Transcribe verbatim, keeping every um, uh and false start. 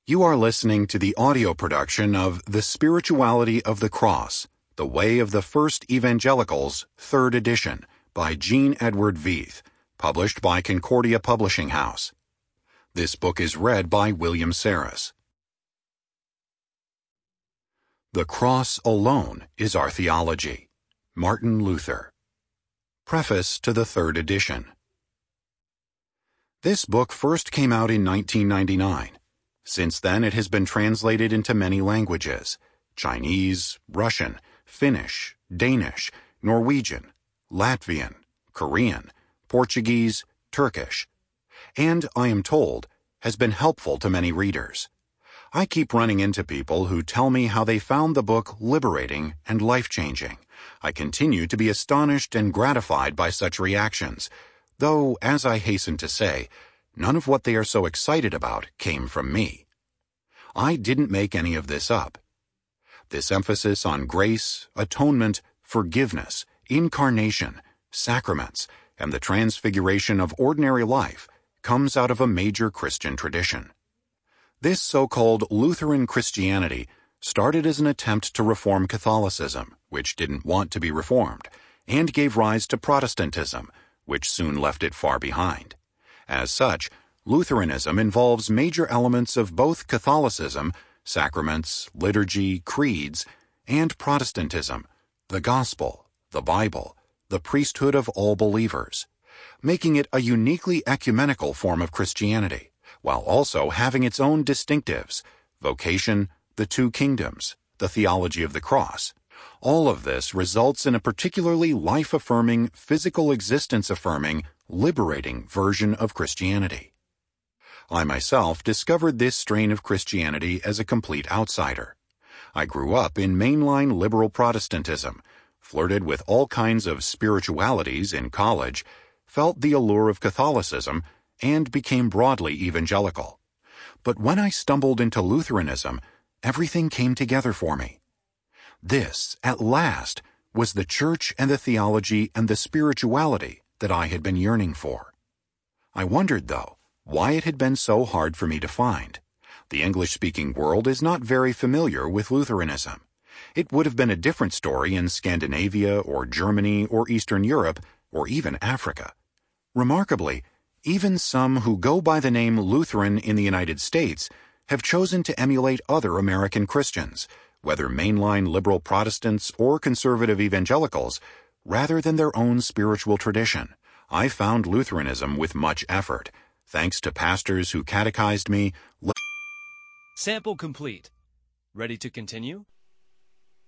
You are listening to the audio production of The Spirituality of the Cross, The Way of the First Evangelicals, third edition, by Jean Edward Veith, published by Concordia Publishing House. This book is read by William Saris. The Cross Alone is Our Theology. Martin Luther. Preface to the third edition. This book first came out in nineteen ninety-nine. Since then, it has been translated into many languages: Chinese, Russian, Finnish, Danish, Norwegian, Latvian, Korean, Portuguese, Turkish, and, I am told, has been helpful to many readers. I keep running into people who tell me how they found the book liberating and life-changing. I continue to be astonished and gratified by such reactions, though, as I hasten to say, none of what they are so excited about came from me. I didn't make any of this up. This emphasis on grace, atonement, forgiveness, incarnation, sacraments, and the transfiguration of ordinary life comes out of a major Christian tradition. This so-called Lutheran Christianity started as an attempt to reform Catholicism, which didn't want to be reformed, and gave rise to Protestantism, which soon left it far behind. As such, Lutheranism involves major elements of both Catholicism, sacraments, liturgy, creeds, and Protestantism, the gospel, the Bible, the priesthood of all believers, making it a uniquely ecumenical form of Christianity, while also having its own distinctives: vocation, the two kingdoms, the theology of the cross. All of this results in a particularly life-affirming, physical existence-affirming, liberating version of Christianity. I myself discovered this strain of Christianity as a complete outsider. I grew up in mainline liberal Protestantism, flirted with all kinds of spiritualities in college, felt the allure of Catholicism, and became broadly evangelical. But when I stumbled into Lutheranism, everything came together for me. This, at last, was the church and the theology and the spirituality that I had been yearning for. I wondered, though, why it had been so hard for me to find. The English-speaking world is not very familiar with Lutheranism. It would have been a different story in Scandinavia or Germany or Eastern Europe or even Africa. Remarkably, even some who go by the name Lutheran in the United States have chosen to emulate other American Christians, whether mainline liberal Protestants or conservative evangelicals, rather than their own spiritual tradition. I found Lutheranism with much effort, thanks to pastors who catechized me. Sample complete. Ready to continue?